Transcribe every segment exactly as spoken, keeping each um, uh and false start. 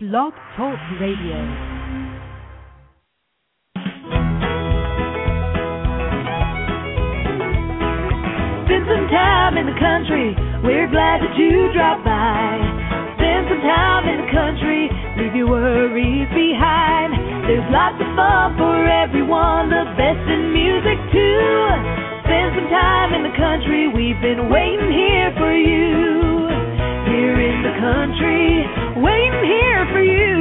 Blog Talk Radio. Spend some time in the country, we're glad that you dropped by. Spend some time in the country, leave your worries behind. There's lots of fun for everyone, the best in music too. Spend some time in the country, we've been waiting here for you. Here in the country, waiting here for you.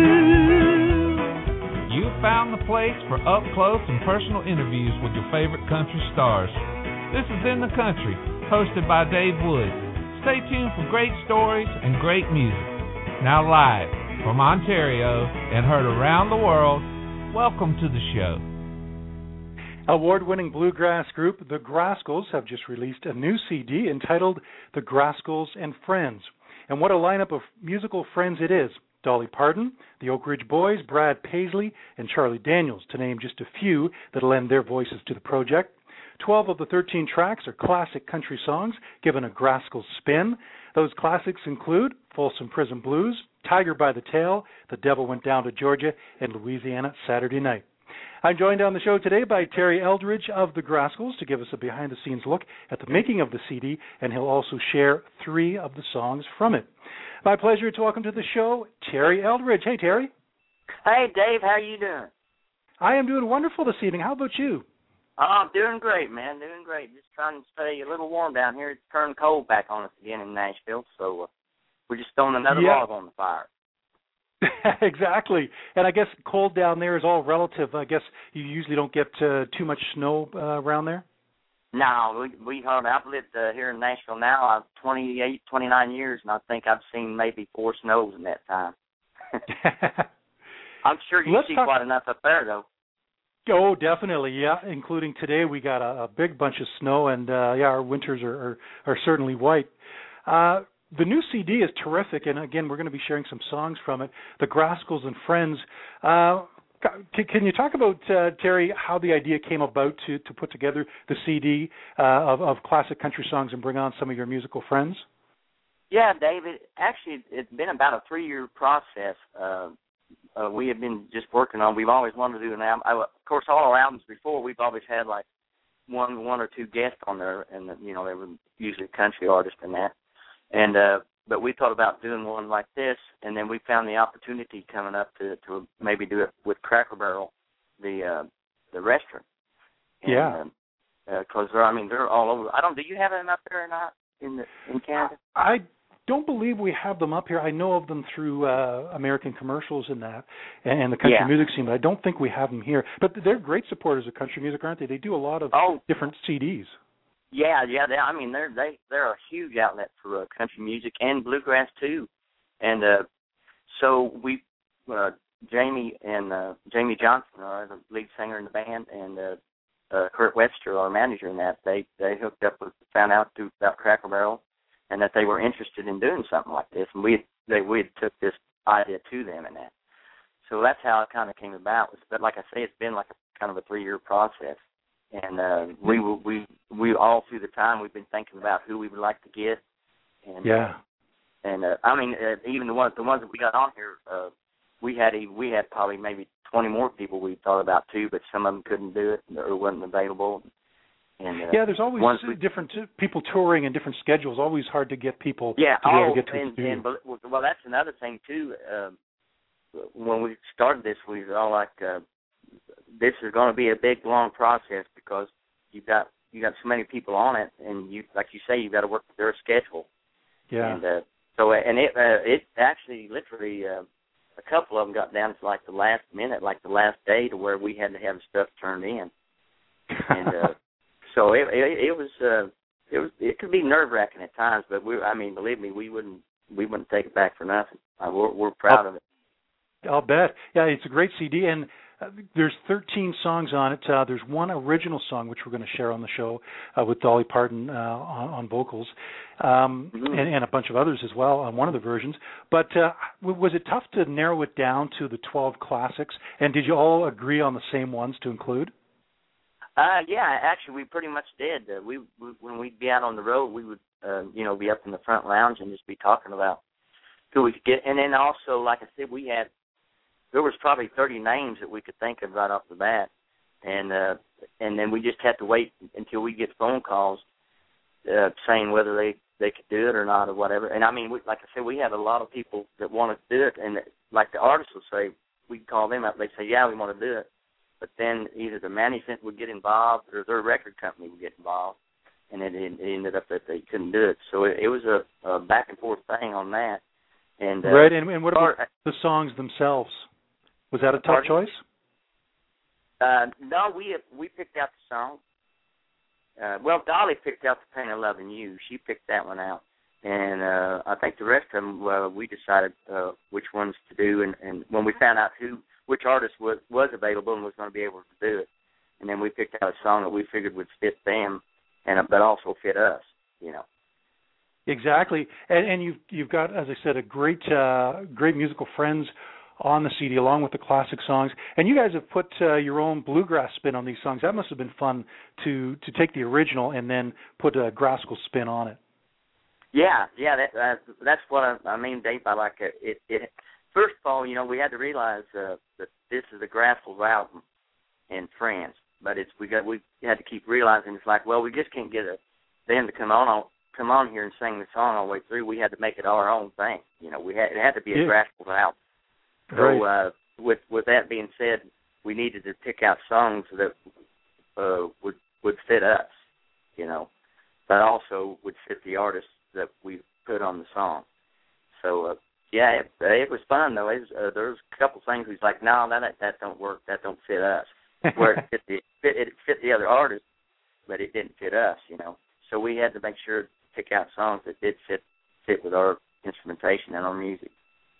You found the place for up-close and personal interviews with your favorite country stars. This is In the Country, hosted by Dave Wood. Stay tuned for great stories and great music. Now live from Ontario and heard around the world, welcome to the show. Award-winning bluegrass group The Grascals have just released a new C D entitled The Grascals and Friends. And what a lineup of musical friends it is. Dolly Parton, the Oak Ridge Boys, Brad Paisley, and Charlie Daniels, to name just a few that lend their voices to the project. Twelve of the thirteen tracks are classic country songs given a Grascals spin. Those classics include Folsom Prison Blues, Tiger by the Tail, The Devil Went Down to Georgia, and Louisiana Saturday Night. I'm joined on the show today by Terry Eldridge of The Grascals to give us a behind-the-scenes look at the making of the C D, and he'll also share three of the songs from it. My pleasure to welcome to the show Terry Eldridge. Hey, Terry. Hey, Dave. How are you doing? I am doing wonderful this evening. How about you? Oh, I'm doing great, man. Doing great. Just trying to stay a little warm down here. It's turned cold back on us again in Nashville, so uh, we're just throwing another yeah. log on the fire. Exactly. And I guess cold down there is all relative. I guess you usually don't get uh, too much snow uh, around there? No, we, we heard, I've lived uh, here in Nashville now I've twenty-eight, twenty-nine years, and I think I've seen maybe four snows in that time. I'm sure you Let's see talk- quite enough up there, though. Oh, definitely, yeah. Including today, we got a, a big bunch of snow, and uh, yeah, our winters are are, are certainly white. Uh, the new C D is terrific, and again, we're going to be sharing some songs from it. The Grascals and Friends. Uh, can, can you talk about uh, Terry how the idea came about to to put together the C D uh, of of classic country songs and bring on some of your musical friends? Yeah, David. Actually, it's been about a three-year process. Uh, Uh, we have been just working on. We've always wanted to do an album. I, of course, all our albums before, we've always had like one, one or two guests on there, and you know they were usually country artists and that. And uh, but we thought about doing one like this, and then we found the opportunity coming up to, to maybe do it with Cracker Barrel, the uh, the restaurant. And, yeah. Because uh, I mean they're all over. I don't. Do you have them up there or not in the in Canada? I. don't believe we have them up here. I know of them through uh, American commercials and that, and the country yeah. music scene, but I don't think we have them here. But they're great supporters of country music, aren't they? They do a lot of oh. different C Ds. Yeah, yeah. They, I mean, they're they they're a huge outlet for uh, country music and bluegrass too. And uh, so we, uh, Jamie and uh, Jamie Johnson are the lead singer in the band, and uh, uh, Kurt Webster, our manager in that, they they hooked up with, found out through, about Cracker Barrel, and that they were interested in doing something like this, and we they we took this idea to them and that. So that's how it kind of came about. But like I say, it's been like a kind of a three-year process, and uh, we we we all through the time we've been thinking about who we would like to get. And, yeah. Uh, and uh, I mean, uh, even the ones the ones that we got on here, uh, we had a, we had probably maybe twenty more people we thought about too, but some of them couldn't do it or wasn't available. And, uh, yeah, there's always we, different t- people touring and different schedules. Always hard to get people yeah, to be oh, able to get to and, the and, well, that's another thing too. Uh, when we started this, we were all like, uh, "This is going to be a big, long process because you got you got so many people on it, and you, like you say, you got to work with their schedule." Yeah. And uh, so, and it uh, it actually literally uh, a couple of them got down to like the last minute, like the last day, to where we had to have stuff turned in, and. Uh, So it, it, it was uh, it was it could be nerve wracking at times, but we I mean believe me we wouldn't we wouldn't take it back for nothing. Uh, we're, we're proud I'll, of it. I'll bet. Yeah, it's a great C D, and uh, there's thirteen songs on it. Uh, there's one original song which we're going to share on the show uh, with Dolly Parton uh, on, on vocals, um, mm-hmm. and, and a bunch of others as well on one of the versions. But uh, was it tough to narrow it down to the twelve classics? And did you all agree on the same ones to include? Uh, yeah, actually, we pretty much did. Uh, we, we when we'd be out on the road, we would, uh, you know, be up in the front lounge and just be talking about so we could get, and then also, like I said, we had, there was probably thirty names that we could think of right off the bat, and uh, and then we just had to wait until we get phone calls uh, saying whether they, they could do it or not or whatever. And I mean, we, like I said, we have a lot of people that want to do it, and like the artists will say, we call them up, they say, yeah, we want to do it. But then either the management would get involved or their record company would get involved, and it, it ended up that they couldn't do it. So it, it was a, a back and forth thing on that. And uh, right, and, and what about or, the songs themselves? Was that a tough pardon? choice? Uh, no, we we picked out the song. Uh, well, Dolly picked out the Pain of Loving You. She picked that one out. And uh, I think the rest of them, uh, we decided uh, which ones to do. And, and when we found out who, which artist was, was available and was going to be able to do it, and then we picked out a song that we figured would fit them, and but also fit us, you know. Exactly, and, and you've you've got, as I said, a great uh, great musical friends on the C D along with the classic songs, and you guys have put uh, your own bluegrass spin on these songs. That must have been fun to to take the original and then put a Grascal spin on it. Yeah, yeah, that, uh, that's what I, I mean, Dave. I like it. it. It first of all, you know, we had to realize uh, that this is the Grascals album and Friends, but it's we got we had to keep realizing it's like, well, we just can't get a them to come on come on here and sing the song all the way through. We had to make it our own thing. You know, we had it had to be a yeah. Grascals album. So right. uh, with with that being said, we needed to pick out songs that uh, would would fit us, you know, but also would fit the artists that we put on the song. So uh, yeah, it, it was fun though. It was, uh, there was a couple things we was like, no, that that don't work. That don't fit us. Where it fit the fit, it fit the other artists, but it didn't fit us, you know. So we had to make sure to pick out songs that did fit fit with our instrumentation and our music.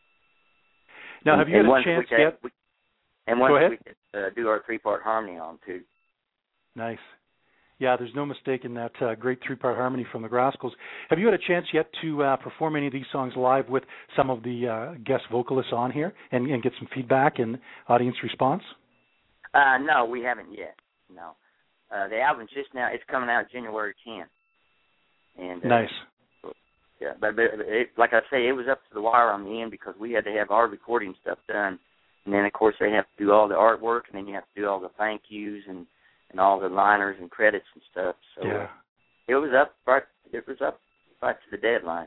Now, have you and, had and a chance we yet? We, and once we could uh, do our three-part harmony on, too. Nice. Yeah, there's no mistaking that uh, great three-part harmony from the Grascals. Have you had a chance yet to uh, perform any of these songs live with some of the uh, guest vocalists on here and, and get some feedback and audience response? Uh, no, we haven't yet, no. Uh, the album's just now, it's coming out January tenth. And, uh, nice. Yeah, but, but it, like I say, it was up to the wire on the end because we had to have our recording stuff done, and then of course they have to do all the artwork, and then you have to do all the thank yous and, and all the liners and credits and stuff. So yeah. it was up right. It was up right to the deadline.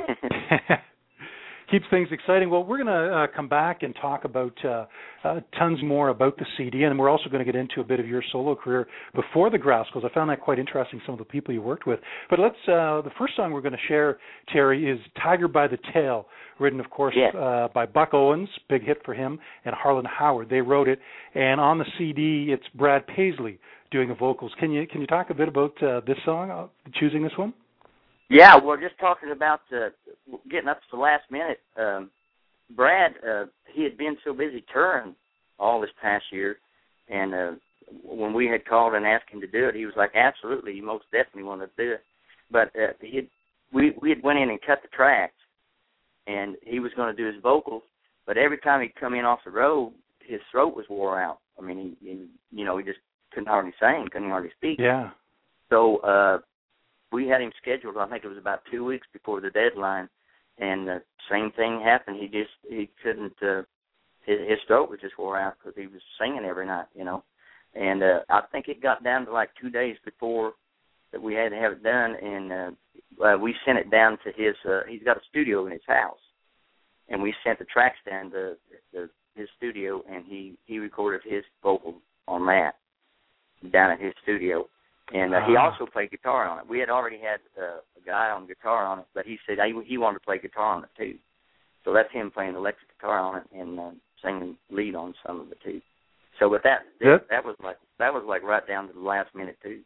Keeps things exciting. Well, we're going to uh, come back and talk about uh, uh, tons more about the C D, and we're also going to get into a bit of your solo career before the Grascals. I found that quite interesting, some of the people you worked with. But let's. Uh, the first song we're going to share, Terry, is "Tiger by the Tail," written, of course, yes. uh, by Buck Owens, big hit for him, and Harlan Howard. They wrote it, and on the C D, it's Brad Paisley doing the vocals. Can you can you talk a bit about uh, this song, uh, choosing this one? Yeah, we're just talking about uh, getting up to the last minute. Um, Brad, uh, he had been so busy touring all this past year, and uh, when we had called and asked him to do it, he was like, absolutely, he most definitely wanted to do it. But uh, he had, we, we had went in and cut the tracks, and he was going to do his vocals, but every time he'd come in off the road, his throat was wore out. I mean, he, he you know, he just couldn't hardly sing, couldn't hardly speak. Yeah. So, uh, we had him scheduled, I think it was about two weeks before the deadline, and the same thing happened. He just, he couldn't, uh, his, his throat was just wore out because he was singing every night, you know. And uh, I think it got down to like two days before that we had to have it done, and uh, uh, we sent it down to his, uh, he's got a studio in his house, and we sent the tracks down to the, his studio, and he, he recorded his vocal on that down at his studio. And uh, he also played guitar on it. We had already had uh, a guy on guitar on it, but he said he, he wanted to play guitar on it too. So that's him playing electric guitar on it and uh, singing lead on some of it too. So with that, yep. that was like that was like right down to the last minute too.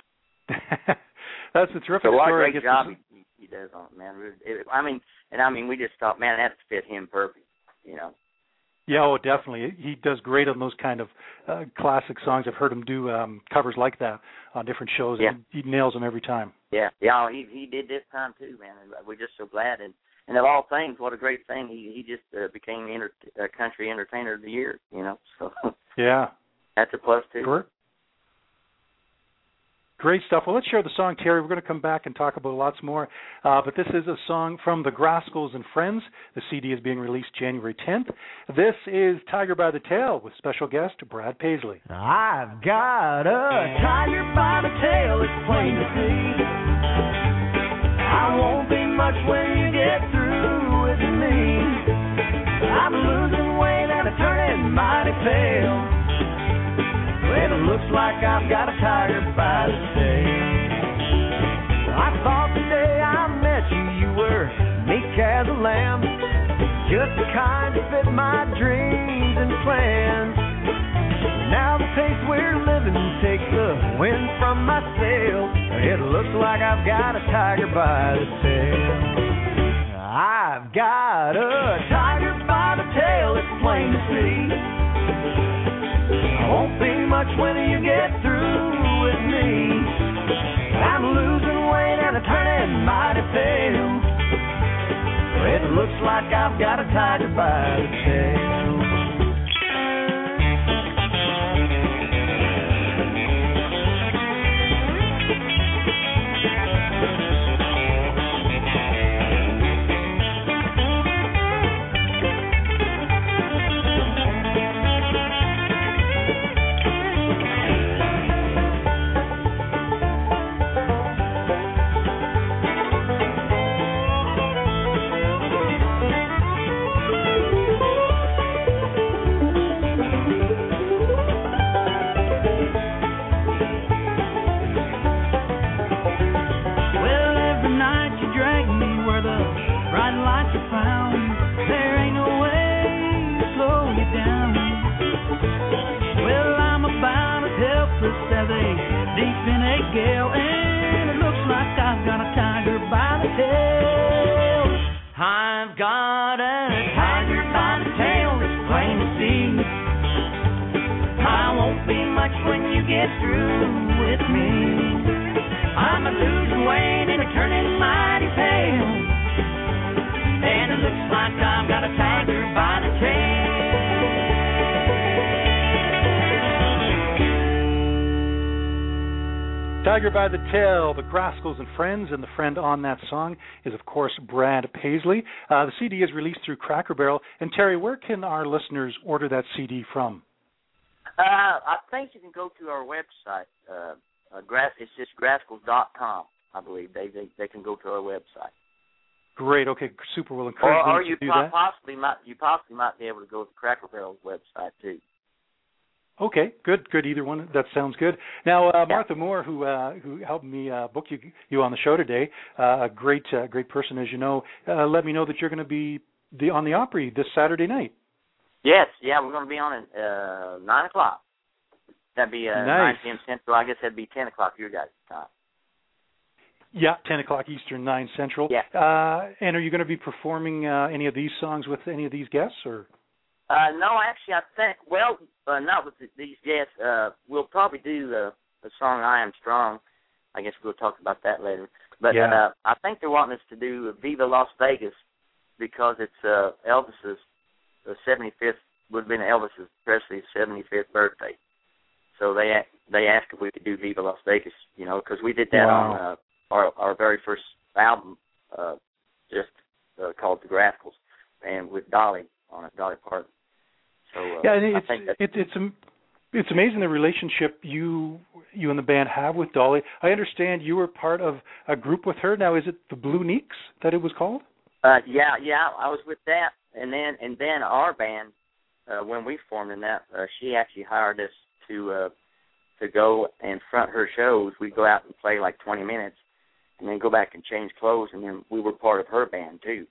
That's a terrific so what story. A great job he, he does on it, man. It, I mean, and I mean, we just thought, man, that fit him perfect, you know. Yeah, oh, definitely. He does great on those kind of uh, classic songs. I've heard him do um, covers like that on different shows. Yeah. And he nails them every time. Yeah, yeah, he he did this time too, man. We're just so glad. And, and of all things, what a great thing. He he just uh, became enter- uh, Country Entertainer of the Year, you know. So yeah, that's a plus too. Sure. Great stuff. Well, let's share the song, Terry. We're going to come back and talk about lots more. Uh, but this is a song from the Grascals and Friends. The C D is being released January tenth. This is Tiger by the Tail with special guest Brad Paisley. I've got a tiger by the tail, it's plain to see. I won't be much when you get through with me. I'm losing weight and I'm turning mighty pale. It looks like I've got a tiger by the tail. I thought the day I met you, you were meek as a lamb, just the kind that fit my dreams and plans. Now the pace we're living takes the wind from my sails. It looks like I've got a tiger by the tail. I've got a tiger by the tail, it's plain to see. I won't be much when you get through with me. I'm losing weight and I'm turning mighty pale. It looks like I've got a tiger by the tail. Tiger by the Tail, the Grascals and Friends, and the friend on that song is, of course, Brad Paisley. Uh, the C D is released through Cracker Barrel. And, Terry, where can our listeners order that C D from? Uh, I think you can go to our website. Uh, uh, grass, it's just grascals dot com, I believe. They, they they can go to our website. Great. Okay, super. We'll encourage or, or them you to do po- that. possibly might you possibly might be able to go to Cracker Barrel's website, too. Okay, good, good. Either one, that sounds good. Now, uh, Martha Moore, who uh, who helped me uh, book you you on the show today, uh, a great uh, great person, as you know, uh, let me know that you're going to be the on the Opry this Saturday night. Yes, yeah, we're going to be on at uh, nine o'clock. That'd be uh, nice. nine p.m. Central. I guess that'd be ten o'clock your guys' time. Yeah, ten o'clock Eastern, nine Central. Yeah. Uh, and are you going to be performing uh, any of these songs with any of these guests, or? Uh, no, actually, I think, well, uh, not with the, these guests. Uh, we'll probably do the, the song I Am Strong. I guess we'll talk about that later. But yeah. uh, I think they're wanting us to do Viva Las Vegas because it's uh, Elvis's the seventy-fifth, would have been Elvis's Presley's seventy-fifth birthday. So they they asked if we could do Viva Las Vegas, you know, because we did that wow. on uh, our our very first album, uh, just uh, called The Grascals, and with Dolly on it, Dolly Parton. So, uh, yeah, and I it's think it, it's it's amazing the relationship you you and the band have with Dolly. I understand you were part of a group with her. Now, is it the Blue Neeks that it was called? Uh, yeah, yeah, I was with that, and then and then our band, uh, when we formed in that, uh, she actually hired us to uh, to go and front her shows. We'd go out and play like twenty minutes, and then go back and change clothes, and then we were part of her band too.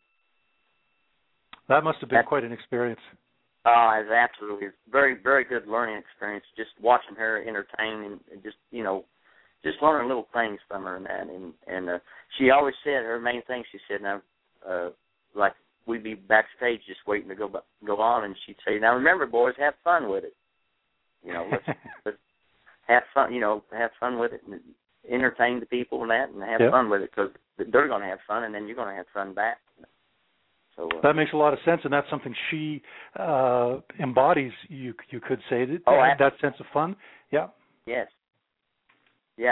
That must have been That, quite an experience. Oh, it was absolutely very, very good learning experience. Just watching her entertain and, and just, you know, just learning little things from her and that. And and uh, she always said her main thing. She said, "Now, uh, like we'd be backstage just waiting to go go on," and she'd say, "Now remember, boys, have fun with it. You know, let's, let's have fun. You know, have fun with it and entertain the people and that, and have yep. fun with it because they're going to have fun, and then you're going to have fun back." So, uh, that makes a lot of sense, and that's something she uh, embodies. You you could say that oh, that sense of fun. Yeah. Yes. Yeah, just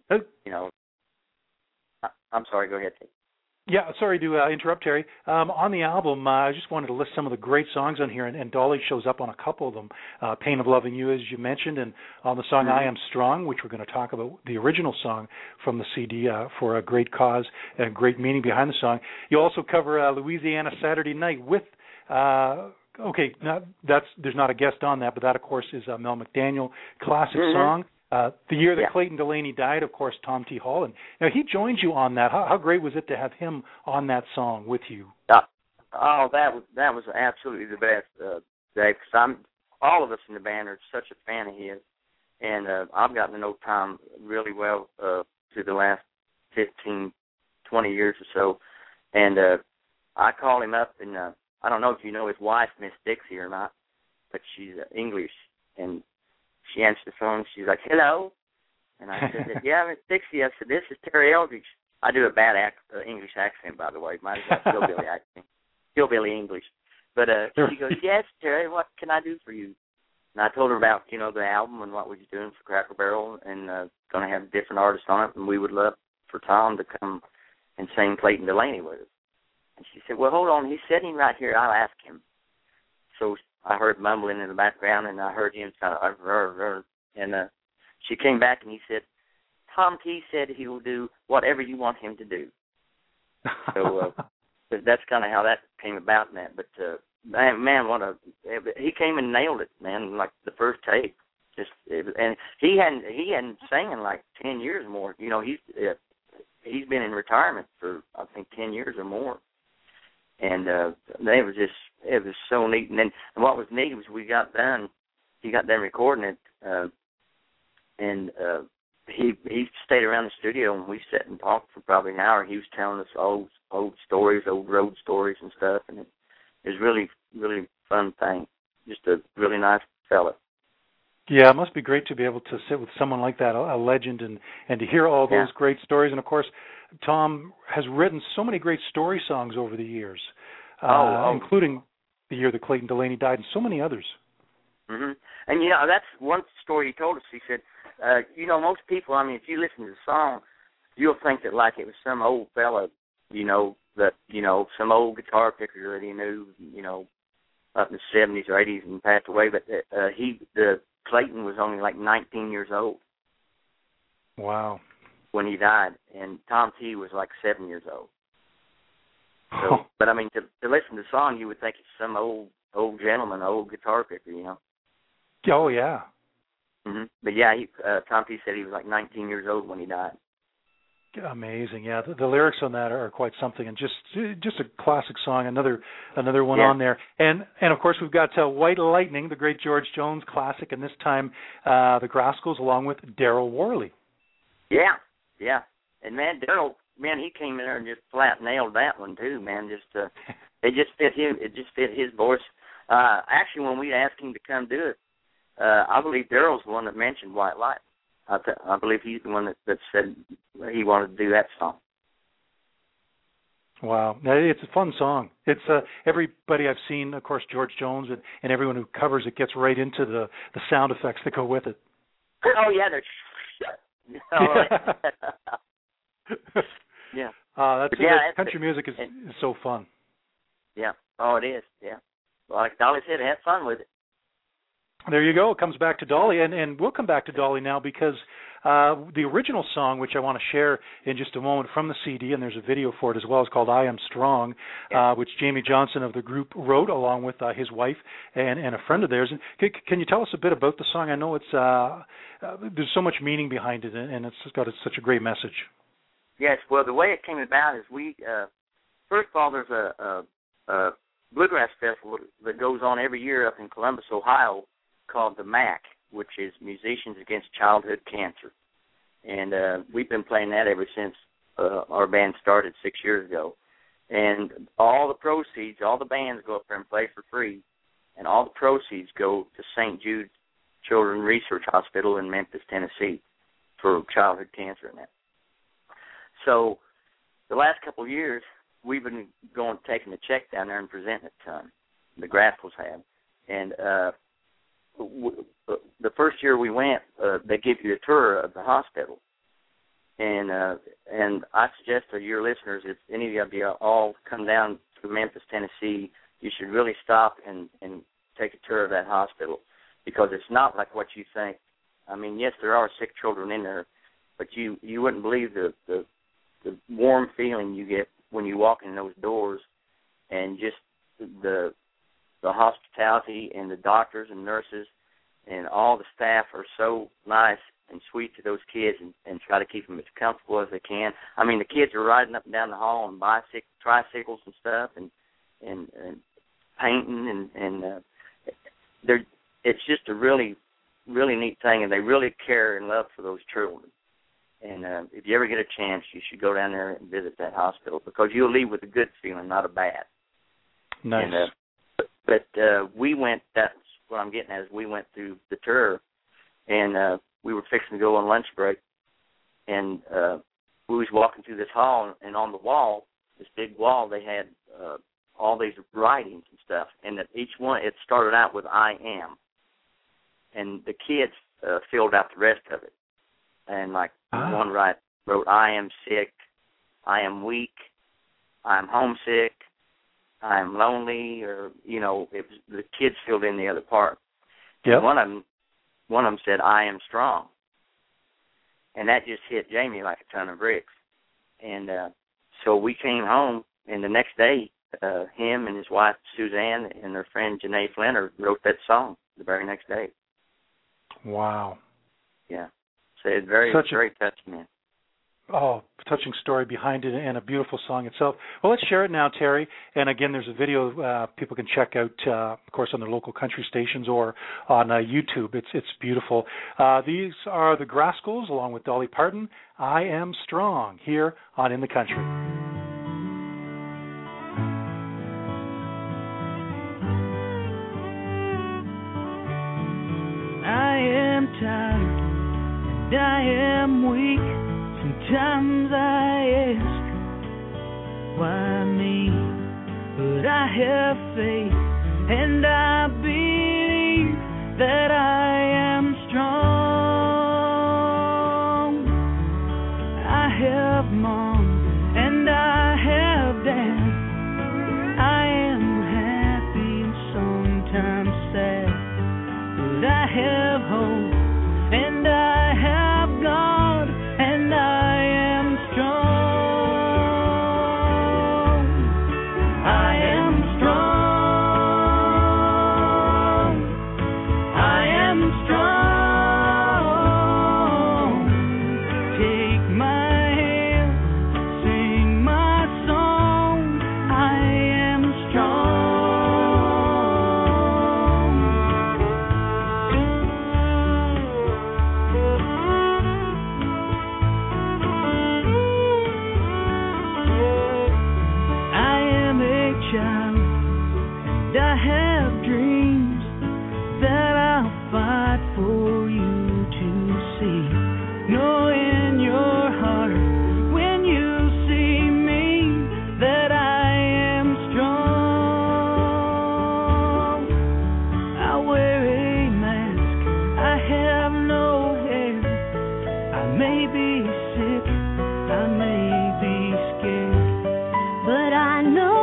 Uh, you know, I, I'm sorry. Go ahead, Tate. Yeah, sorry to uh, interrupt, Terry. Um, on the album, uh, I just wanted to list some of the great songs on here, and, and Dolly shows up on a couple of them. Uh, Pain of Loving You, as you mentioned, and on the song Mm-hmm. I Am Strong, which we're going to talk about, the original song from the C D uh, for a great cause and great meaning behind the song. You also cover uh, Louisiana Saturday Night with, uh, okay, not, that's there's not a guest on that, but that, of course, is a Mel McDaniel classic Mm-hmm. song. Uh, the year that Yeah. Clayton Delaney died, of course, Tom T. Hall, and you know, he joined you on that. How, how great was it to have him on that song with you? Uh, oh, that was that was absolutely the best, uh, Dave. Because I'm all of us in the band are such a fan of his, and uh, I've gotten to know Tom really well uh, through the last fifteen, twenty years or so. And uh, I called him up, and uh, I don't know if you know his wife, Miss Dixie, or not, but she's uh, English, and she answered the phone. She's like, "Hello," and I said, "Yeah, Miss Dixie." I said, "This is Terry Eldridge." I do a bad ac- uh, English accent, by the way. Mine is a hillbilly accent, hillbilly English. But uh, she goes, "Yes, Terry. What can I do for you?" And I told her about you know the album and what we was doing for Cracker Barrel, and uh, going to have different artists on it, and we would love for Tom to come and sing Clayton Delaney with us. And she said, "Well, hold on. He's sitting right here. I'll ask him." So I heard mumbling in the background, and I heard him kind of, and uh, she came back and he said, "Tom T said he will do whatever you want him to do." So uh, that's kind of how that came about, man. But uh, man, man, what a he came and nailed it, man. Like the first take, just it, and he hadn't he hadn't sang in like ten years or more. You know, he's uh, he's been in retirement for I think ten years or more. And uh, it was just, it was so neat. And then and what was neat was we got done, he got done recording it, uh, and uh, he he stayed around the studio, and we sat and talked for probably an hour. He was telling us old old stories, old road stories and stuff, and it, it was really, really fun thing. Just a really nice fella. Yeah, it must be great to be able to sit with someone like that, a legend, and, and to hear all those Yeah. great stories. And, of course, Tom has written so many great story songs over the years, uh, oh, oh. including the year that Clayton Delaney died and so many others. Mm-hmm. And, you know, that's one story he told us. He said, uh, you know, most people, I mean, if you listen to the song, you'll think that, like, it was some old fella, you know, that, you know, some old guitar picker that he knew, you know, up in the seventies or eighties and passed away. But uh, he, the Clayton was only like nineteen years old. Wow. When he died, and Tom T was like seven years old. So, Oh. but I mean, to, to listen to the song, you would think it's some old old gentleman, old guitar picker, you know. Oh, yeah. Mm-hmm. But yeah, he, uh, Tom T said he was like nineteen years old when he died. Amazing, yeah. The, the lyrics on that are quite something, and just just a classic song. Another another one yeah. on there, and and of course we've got uh, White Lightning, the great George Jones classic, and this time uh, the Graskels along with Daryl Worley. Yeah, yeah, and man, Daryl, man, he came in there and just flat nailed that one too, man. Just uh, it just fit him. It just fit his voice. Uh, actually, when we asked him to come do it, uh, I believe Daryl's the one that mentioned White Light. I, th- I believe he's the one that, that said he wanted to do that song. Wow, it's a fun song. It's uh, everybody I've seen, of course, George Jones, and, and everyone who covers it gets right into the, the sound effects that go with it. Oh yeah, they're. oh, yeah. Uh, that's, yeah, that's country music is, is so fun. Yeah. Oh, it is. Yeah. Well, like Dolly said, have fun with it. There you go. It comes back to Dolly, and, and we'll come back to Dolly now because uh, the original song, which I want to share in just a moment from the C D, and there's a video for it as well, is called I Am Strong, yeah. uh, which Jamie Johnson of the group wrote along with uh, his wife and, and a friend of theirs. And can, can you tell us a bit about the song? I know it's uh, uh, there's so much meaning behind it, and it's got a, such a great message. Yes. Well, the way it came about is we, uh, first of all, there's a, a, a bluegrass festival that goes on every year up in Columbus, Ohio, called the M A C, which is Musicians Against Childhood Cancer. And uh, we've been playing that ever since uh, our band started six years ago. And all the proceeds, all the bands go up there and play for free, and all the proceeds go to Saint Jude Children's Research Hospital in Memphis, Tennessee, for childhood cancer and that. So the last couple of years, we've been going, taking the check down there and presenting it to them. The Graskels have. And uh, w- the first year we went, uh, they give you a tour of the hospital. And uh, and I suggest to your listeners, if any of you all come down to Memphis, Tennessee, you should really stop and, and take a tour of that hospital, because it's not like what you think. I mean, yes, there are sick children in there, but you, you wouldn't believe the, the the warm feeling you get when you walk in those doors, and just the the hospitality and the doctors and nurses and all the staff are so nice and sweet to those kids, and, and try to keep them as comfortable as they can. I mean, the kids are riding up and down the hall on bicyc- tricycles and stuff, and and, and painting, and and uh, they're it's just a really really neat thing, and they really care and love for those children. And uh, if you ever get a chance, you should go down there and visit that hospital, because you'll leave with a good feeling, not a bad. Nice. And, uh, but uh, we went, that's what I'm getting at, is we went through the tour, and uh, we were fixing to go on lunch break, and uh, we was walking through this hall, and on the wall, this big wall, they had uh, all these writings and stuff, and that each one, it started out with I am, and the kids uh, filled out the rest of it. And like ah. one right wrote, I am sick, I am weak, I'm homesick, I'm lonely, or, you know, it was, the kids filled in the other part. Yep. And one of them, one of them said, I am strong. And that just hit Jamie like a ton of bricks. And uh, so we came home, and the next day, uh, him and his wife, Suzanne, and their friend, Janae Flinner, wrote that song the very next day. Wow. Yeah. So it's very, Such very a, touching, man. Oh, touching story behind it, and a beautiful song itself. Well, let's share it now, Terry. And again, there's a video uh, people can check out, uh, of course, on their local country stations or on uh, YouTube. It's it's beautiful. Uh, these are the Grascals, along with Dolly Parton. I Am Strong, here on In the Country. I am tired and I am weak. Sometimes I ask, why me? But I have faith and I believe that I am strong. I have mom and I have dad. I am happy and sometimes sad, but I have hope and I have God, and I am strong. I am strong. I am strong. Take my hand, sing my song. I am strong. And I have dreams that I'll fight for you to see. Know in your heart when you see me that I am strong. I wear a mask, I have no hair. I may be sick, I may be scared, but I know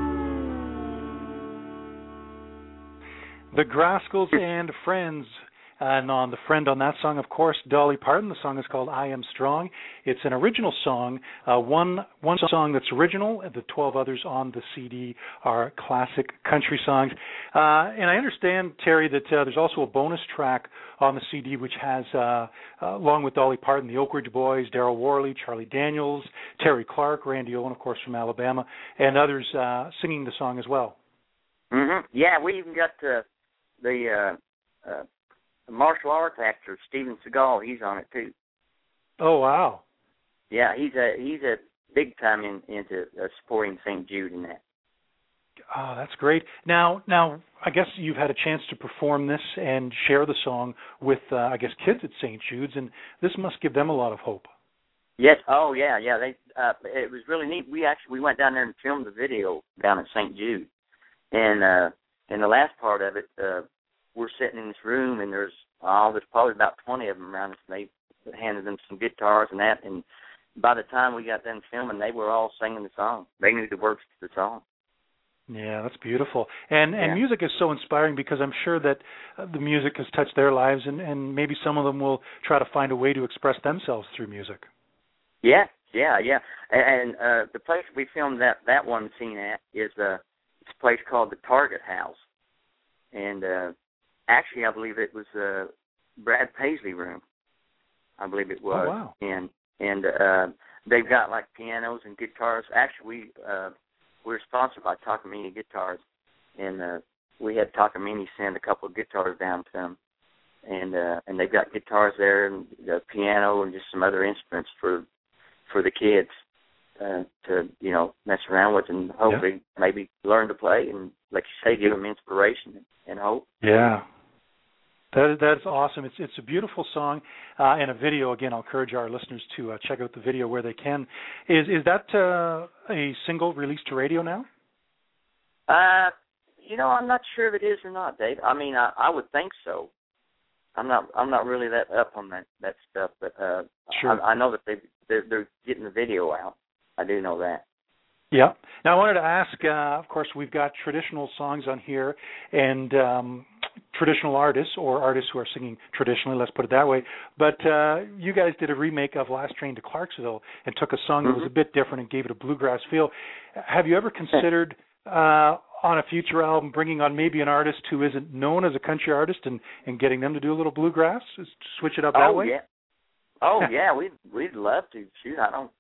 The Grascals and Friends, And on the friend on that song, of course, Dolly Parton. The song is called I Am Strong. It's an original song. Uh, one one song that's original, and the twelve others on the C D are classic country songs. Uh, and I understand, Terry, that uh, there's also a bonus track on the C D which has, uh, uh, along with Dolly Parton, the Oak Ridge Boys, Darryl Worley, Charlie Daniels, Terry Clark, Randy Owen, of course, from Alabama, and others uh, singing the song as well. Mm-hmm. Yeah, we even got the, the uh, uh, martial arts actor, Steven Seagal. He's on it, too. Oh, wow. Yeah, he's a he's a big time in, into uh, supporting Saint Jude in that. Oh, that's great. Now, now, I guess you've had a chance to perform this and share the song with, uh, I guess, kids at Saint Jude's, and this must give them a lot of hope. Yes. Oh, yeah, yeah. They. Uh, it was really neat. We actually we went down there and filmed the video down at Saint Jude, and uh, in the last part of it, uh, we're sitting in this room, and there's oh, there's probably about twenty of them around us, and they handed them some guitars and that, and by the time we got done filming, they were all singing the song. They knew the words to the song. Yeah, that's beautiful. And and yeah. music is so inspiring because I'm sure that uh, the music has touched their lives, and, and maybe some of them will try to find a way to express themselves through music. Yeah, yeah, yeah. And, and uh, the place we filmed that, that one scene at is uh, it's a place called the Target House. And uh, actually, I believe it was uh, Brad Paisley room. I believe it was. Oh, wow. And, and uh, they've got, like, pianos and guitars. Actually, we... Uh, We were sponsored by Takamine Guitars, and uh, we had Takamine send a couple of guitars down to them, and uh, and they've got guitars there and the piano and just some other instruments for for the kids uh, to you know mess around with and hopefully yeah. maybe learn to play and, like you say, give them inspiration and hope. Yeah. That that's awesome. It's it's a beautiful song uh, and a video. Again, I'll encourage our listeners to uh, check out the video where they can. Is is that uh, a single released to radio now? Uh, you know, I'm not sure if it is or not, Dave. I mean, I, I would think so. I'm not I'm not really that up on that, that stuff, but uh, sure. I, I know that they they're, they're getting the video out. I do know that. Yeah. Now I wanted to ask. Uh, of course, we've got traditional songs on here, and um, traditional artists or artists who are singing traditionally, let's put it that way. But uh, you guys did a remake of Last Train to Clarksville and took a song mm-hmm. that was a bit different and gave it a bluegrass feel. Have you ever considered uh, on a future album bringing on maybe an artist who isn't known as a country artist and, and getting them to do a little bluegrass? Just switch it up that oh, way? Yeah. Oh, yeah. We'd, we'd love to. Shoot, I don't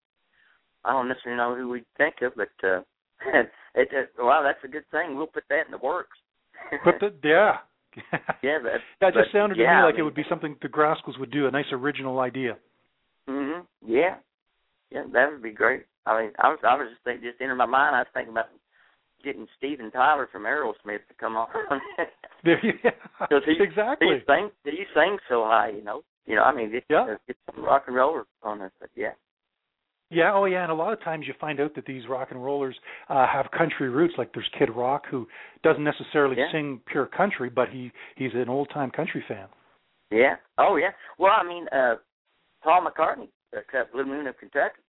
I don't necessarily know who we'd think of, but uh, it, it, well, that's a good thing. We'll put that in the works. Put the, yeah. yeah, but, that just but, sounded yeah, to me like I mean, it would be something the Grascals would do, a nice original idea. Mhm. Yeah. Yeah, that would be great. I mean, I was I was just thinking, just entered my mind. I was thinking about getting Steven Tyler from Aerosmith to come on. There you go. he, exactly. He sings, he sings so high, you know. You know, I mean, get, yeah. uh, get some rock and roller on us, but yeah. Yeah, oh yeah, and a lot of times you find out that these rock and rollers uh, have country roots. Like there's Kid Rock, who doesn't necessarily yeah. sing pure country, but he he's an old time country fan. Yeah. Oh yeah. Well, I mean, uh, Paul McCartney uh, cut Blue Moon of Kentucky.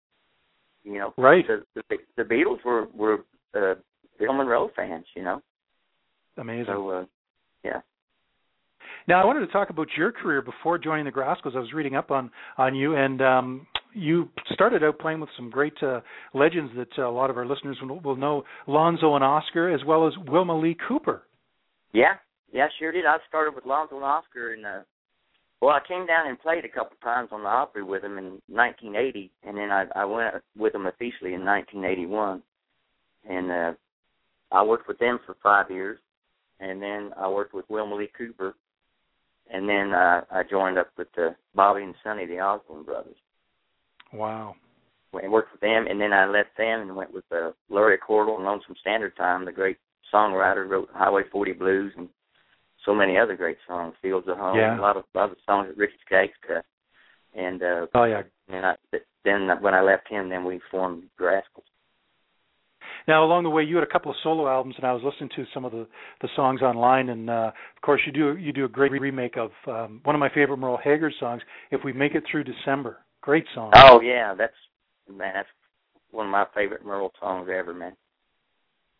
You know, right? The the, the Beatles were were uh, Bill Monroe fans. You know. Amazing. So uh, yeah. Now I wanted to talk about your career before joining the Grascals. I was reading up on on you and. Um, You started out playing with some great uh, legends that uh, a lot of our listeners will, will know, Lonzo and Oscar, as well as Wilma Lee Cooper. Yeah, yeah, sure did. I started with Lonzo and Oscar, and uh, well, I came down and played a couple of times on the Opry with them in nineteen eighty, and then I, I went with them officially in nineteen eighty-one, and uh, I worked with them for five years, and then I worked with Wilma Lee Cooper, and then uh, I joined up with uh, Bobby and Sonny, the Osborne brothers. Wow. And worked with them, and then I left them and went with uh, Lurie Cordell and Lonesome Standard Time, the great songwriter, wrote Highway forty Blues and so many other great songs, Fields of Home, yeah. a lot of other songs that Ricky Skaggs cut. And uh, oh yeah. And I, then when I left him, then we formed Grascals. Now, along the way, you had a couple of solo albums, and I was listening to some of the, the songs online, and uh, of course, you do you do a great remake of um, one of my favorite Merle Haggard songs, "If We Make It Through December." Great song. Oh yeah, that's man, that's one of my favorite Merle songs ever, man.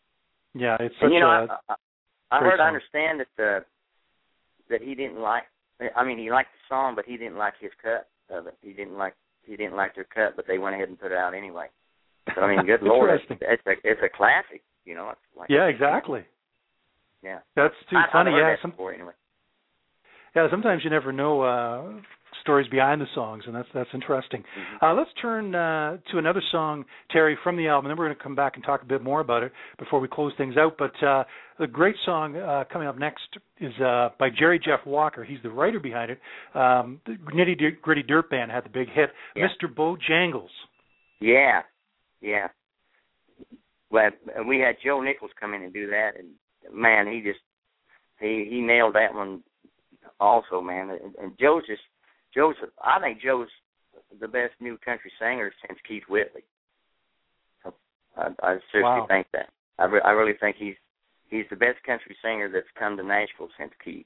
Yeah, it's such and, you know, a I, I, I heard, song. I understand that the that he didn't like I mean, he liked the song, but he didn't like his cut of it. He didn't like he didn't like their cut, but they went ahead and put it out anyway. So I mean, good Lord, it's, it's a it's a classic. You know, it's like yeah, exactly. Yeah, that's too I, funny. I've heard yeah, that some, before, anyway. Yeah, sometimes you never know uh, stories behind the songs, and that's that's interesting. Mm-hmm. Uh, let's turn uh, to another song, Terry, from the album. Then we're going to come back and talk a bit more about it before we close things out. But uh, the great song uh, coming up next is uh, by Jerry Jeff Walker. He's the writer behind it. Um, the Nitty Gritty Dirt Band had the big hit, yeah. Mister Bojangles. Yeah, yeah. Well, we had Joe Nichols come in and do that, and man, he just he he nailed that one also, man. And, and Joe's just Joe's I think Joe's the best new country singer since Keith Whitley. I, I seriously wow. think that. I, re- I really think he's he's the best country singer that's come to Nashville since Keith.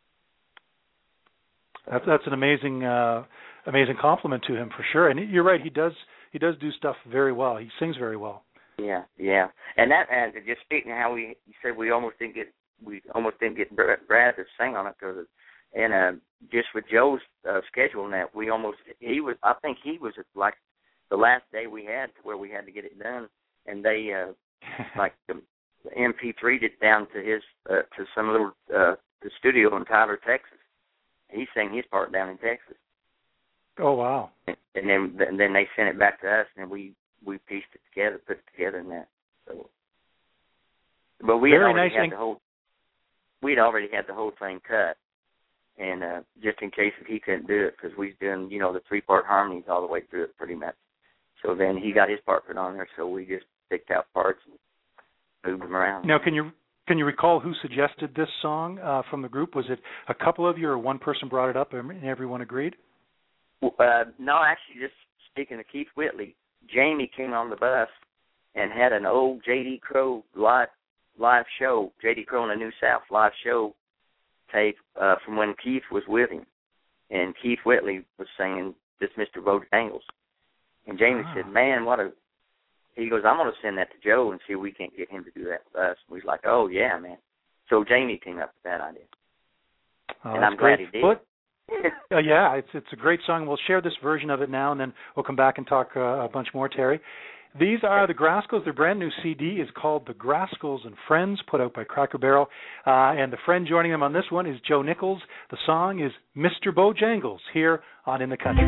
That's that's an amazing uh, amazing compliment to him for sure. And you're right, he does he does do stuff very well. He sings very well. Yeah, yeah, and that and just speaking of how we you said we almost didn't get we almost didn't get Brad to sing on it because and uh, just with Joe's uh, schedule and that we almost he was I think he was like the last day we had where we had to get it done, and they uh, like the, the M P three'd it down to his uh, to some little uh, the studio in Tyler, Texas. He sang his part down in Texas. Oh wow! And, and then and then they sent it back to us, and we. We pieced it together, put it together in that. So, but we had Very already nice had the whole. We'd already had the whole thing cut, and uh, just in case if he couldn't do it, because we was doing, you know, the three-part harmonies all the way through it, pretty much. So then he got his part put on there. So we just picked out parts and moved them around. Now, can you can you recall who suggested this song uh, from the group? Was it a couple of you, or one person brought it up and everyone agreed? Well, uh, no, actually, just speaking of Keith Whitley. Jamie came on the bus and had an old J D Crowe live live show, J D Crowe in the New South live show tape uh, from when Keith was with him. And Keith Whitley was singing this Mister Bojangles. And Jamie ah. said, man, what a... He goes, I'm going to send that to Joe and see if we can't get him to do that with us. And we was like, oh, yeah, man. So Jamie came up with that idea. Oh, and I'm great. glad he did. But- uh, yeah, it's it's a great song. We'll share this version of it now, and then we'll come back and talk uh, a bunch more, Terry. These are the Grascals. Their brand new C D is called The Grascals and Friends, put out by Cracker Barrel. Uh, and the friend joining them on this one is Joe Nichols. The song is Mister Bojangles, here on In the Country.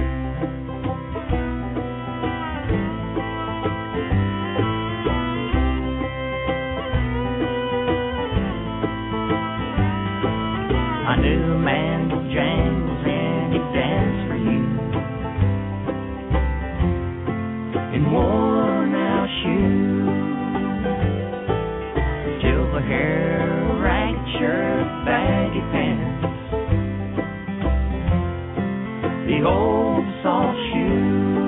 I knew a man Bojangles and he'd dance for you in worn out shoes, silver hair, ragged shirt, baggy pants, the old soft shoes.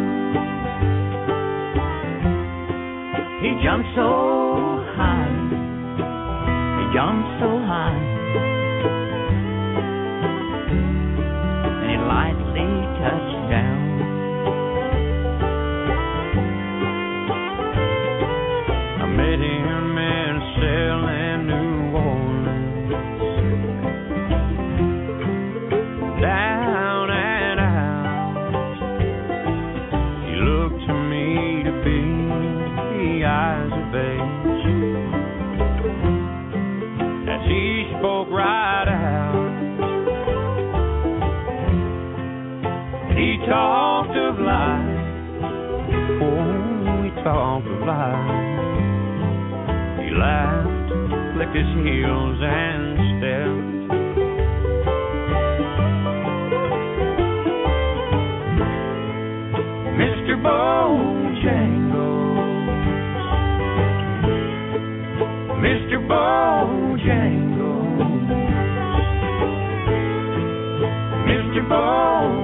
He jumped so high, he jumped so high, lightly touched down. I met him in a cell in New Orleans, down and out. He looked to me to be the eyes of age as he spoke right out. He talked of life, oh, he talked of life. He laughed, flicked his heels and stepped. Mister Bojangles, Mister Bojangles, Mister Bojangles.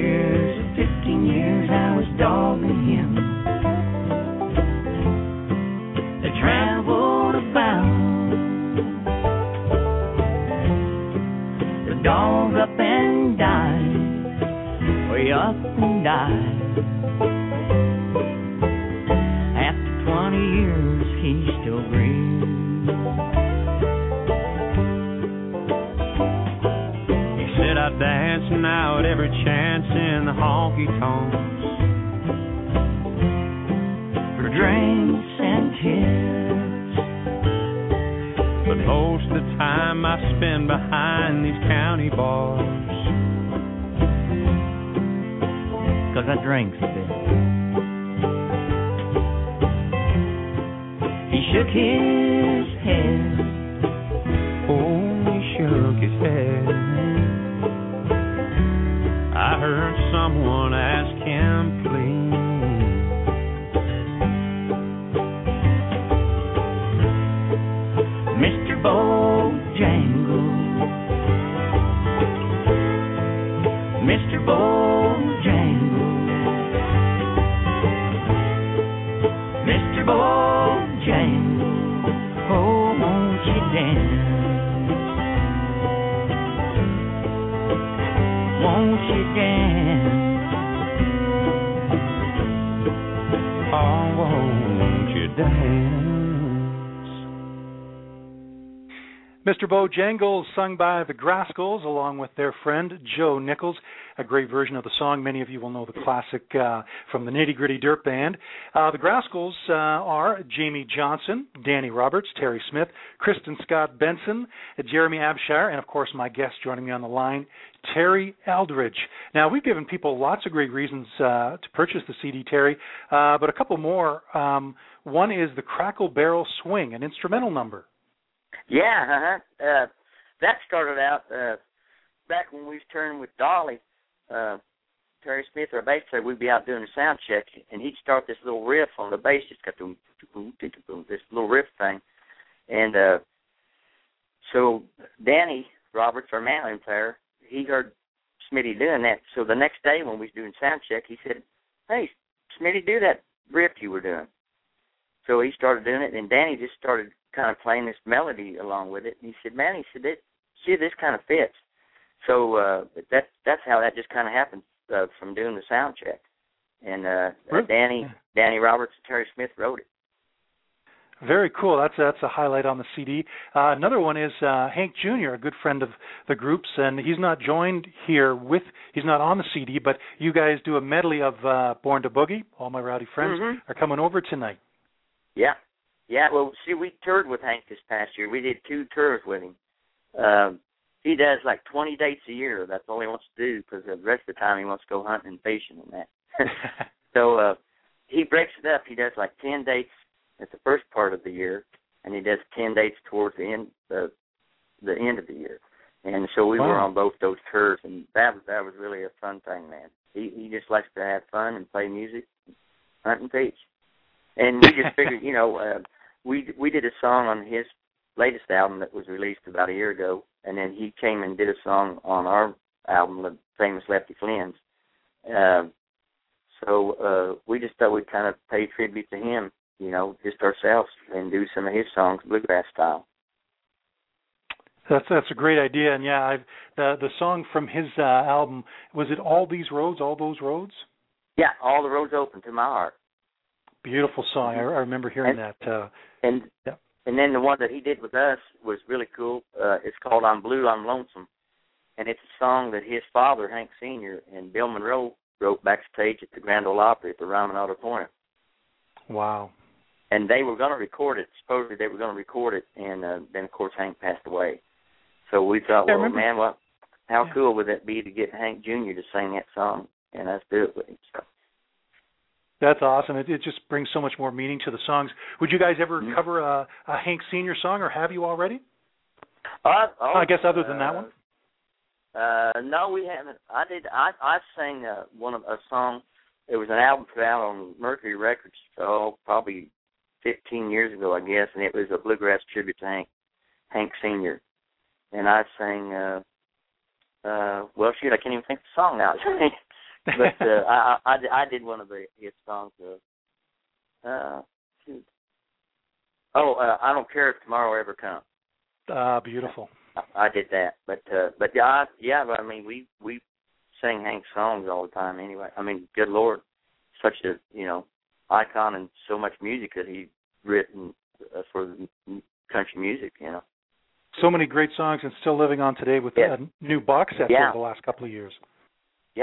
years, fifteen years, I was dogging him. They traveled about, the dog up and died, way up and died. After twenty years, he still grieves. He said I dance now at every chance in the honky tonks for drinks and tips, but most of the time I spend behind these county bars, 'cause I drinks a bit. He shook his head. Oh, he shook his head. I heard someone ask him, please. Mister Bojangles, Mister Bojangles, Mister Bojangles, oh, won't you dance? Won't you dance? Oh, won't you dance? Mister Bojangles, sung by the Grascals along with their friend Joe Nichols. A great version of the song. Many of you will know the classic uh, from the Nitty Gritty Dirt Band. Uh, the Grascals uh, are Jamie Johnson, Danny Roberts, Terry Smith, Kristen Scott Benson, Jeremy Abshire, and of course my guest joining me on the line, Terry Eldridge. Now, we've given people lots of great reasons uh, to purchase the C D, Terry, uh, but a couple more. Um, one is the Crackle Barrel Swing, an instrumental number. Yeah, uh-huh. Uh, that started out uh, back when we was touring with Dolly. Uh, Terry Smith, our bass player, we'd be out doing a sound check, and he'd start this little riff on the bass, just got boom, boom, boom, this little riff thing. And uh, so Danny Roberts, our mandolin player, he heard Smitty doing that. So the next day when we was doing sound check, he said, "Hey, Smitty, do that riff you were doing." So he started doing it, and Danny just started kind of playing this melody along with it. And he said, "Man," he said, "see, this kind of fits." So uh, that that's how that just kind of happened uh, from doing the sound check. And uh, Really? Danny Danny Roberts and Terry Smith wrote it. Very cool. That's that's a highlight on the C D. Uh, another one is uh, Hank Junior, a good friend of the group's, and he's not joined here with. He's not on the C D, but you guys do a medley of uh, Born to Boogie. All my rowdy friends Mm-hmm. are coming over tonight. Yeah, yeah. Well, see, we toured with Hank this past year. We did two tours with him. Um, he does like twenty dates a year. That's all he wants to do because the rest of the time he wants to go hunting and fishing and that. So uh, he breaks it up. He does like ten dates at the first part of the year, and he does ten dates towards the end the the end of the year. And so we Wow. were on both those tours, and that was that was really a fun thing, man. He he just likes to have fun and play music, hunt and fish. And we just figured, you know, uh, we we did a song on his latest album that was released about a year ago, and then he came and did a song on our album, the famous Lefty Flynn's. Uh, so uh, we just thought we'd kind of pay tribute to him, you know, just ourselves, and do some of his songs bluegrass style. That's that's a great idea, and yeah, I've, the the song from his uh, album, was it All These Roads, All Those Roads? Yeah, All the Roads Open to My Heart. Beautiful song. I, I remember hearing and, that. Uh, and yeah. and then the one that he did with us was really cool. Uh, it's called I'm Blue, I'm Lonesome, and it's a song that his father, Hank Senior, and Bill Monroe wrote backstage at the Grand Ole Opry at the Ryman Auditorium. Wow. And they were going to record it. Supposedly they were going to record it, and uh, then, of course, Hank passed away. So we thought, Yeah, well, man, well, how yeah. cool would that be to get Hank Junior to sing that song and us do it with him? So. That's awesome. It, it just brings so much more meaning to the songs. Would you guys ever Mm-hmm. cover a, a Hank Senior song, or have you already? Uh, oh, I guess other than that uh, one. Uh, no, we haven't. I did. I I sang uh, one of a song. It was an album put out on Mercury Records. Oh, probably fifteen years ago, I guess, and it was a bluegrass tribute to Hank Hank Senior. And I sang. Uh, uh, well, shoot, I can't even think of the song now. but uh, I, I I did one of the hit songs. Uh, uh, shoot. Oh, uh, I don't care if tomorrow ever comes. Ah, uh, beautiful. I, I did that, but uh, but yeah, I, yeah. But I mean, we we sang Hank songs all the time. Anyway, I mean, good Lord, such a you know icon and so much music that he written uh, for the country music. You know, so many great songs and still living on today with yeah. a new box set yeah. over the last couple of years. Yeah.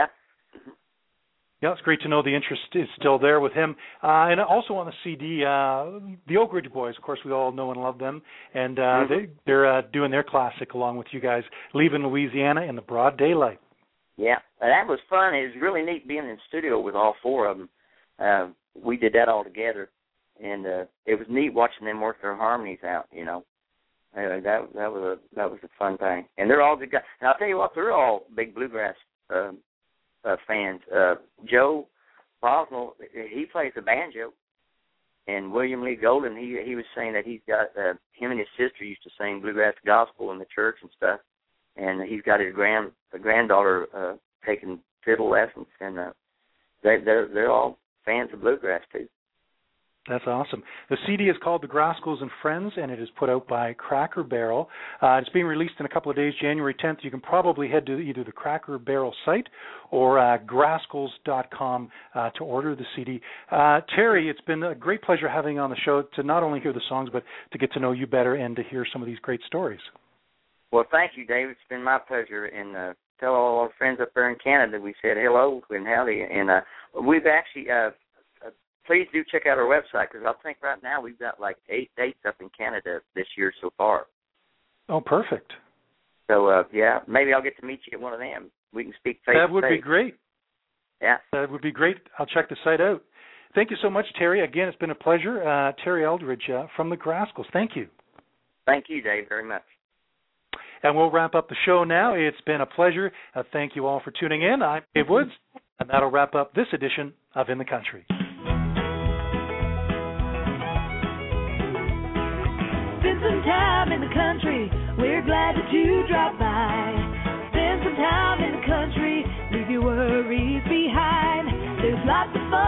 Yeah, it's great to know the interest is still there with him. Uh, and also on the C D, uh, the Oak Ridge Boys, of course, we all know and love them. And uh, mm-hmm. they, they're uh, doing their classic along with you guys, Leaving Louisiana in the Broad Daylight. Yeah, that was fun. It was really neat being in the studio with all four of them. Uh, we did that all together. And uh, it was neat watching them work their harmonies out, you know. Uh, that that was a that was a fun thing. And they're all good guys. And I'll tell you what, they're all big bluegrass uh, uh, fans. Uh, Joe Boswell, he plays the banjo, and William Lee Golden, he he was saying that he's got uh, him and his sister used to sing bluegrass gospel in the church and stuff, and he's got his grand a granddaughter uh, taking fiddle lessons, and uh, they they're they're all fans of bluegrass too. That's awesome. The C D is called The Grascals and Friends, and it is put out by Cracker Barrel. Uh, it's being released in a couple of days, January tenth. You can probably head to either the Cracker Barrel site or uh, grascals dot com uh, to order the C D. Uh, Terry, it's been a great pleasure having you on the show to not only hear the songs, but to get to know you better and to hear some of these great stories. Well, thank you, David. It's been my pleasure. And uh, tell all our friends up there in Canada we said hello and howdy. And uh, we've actually... Uh, Please do check out our website, because I think right now we've got like eight dates up in Canada this year so far. Oh, perfect. So, uh, yeah, maybe I'll get to meet you at one of them. We can speak face to face. That would be great. Yeah. That would be great. I'll check the site out. Thank you so much, Terry. Again, it's been a pleasure. Uh, Terry Eldridge uh, from the Grascals. Thank you. Thank you, Dave, very much. And we'll wrap up the show now. It's been a pleasure. Uh, thank you all for tuning in. I'm Dave Woods, and that'll wrap up this edition of In the Country. Spend some time in the country, we're glad that you dropped by. Spend some time in the country, leave your worries behind. There's lots of fun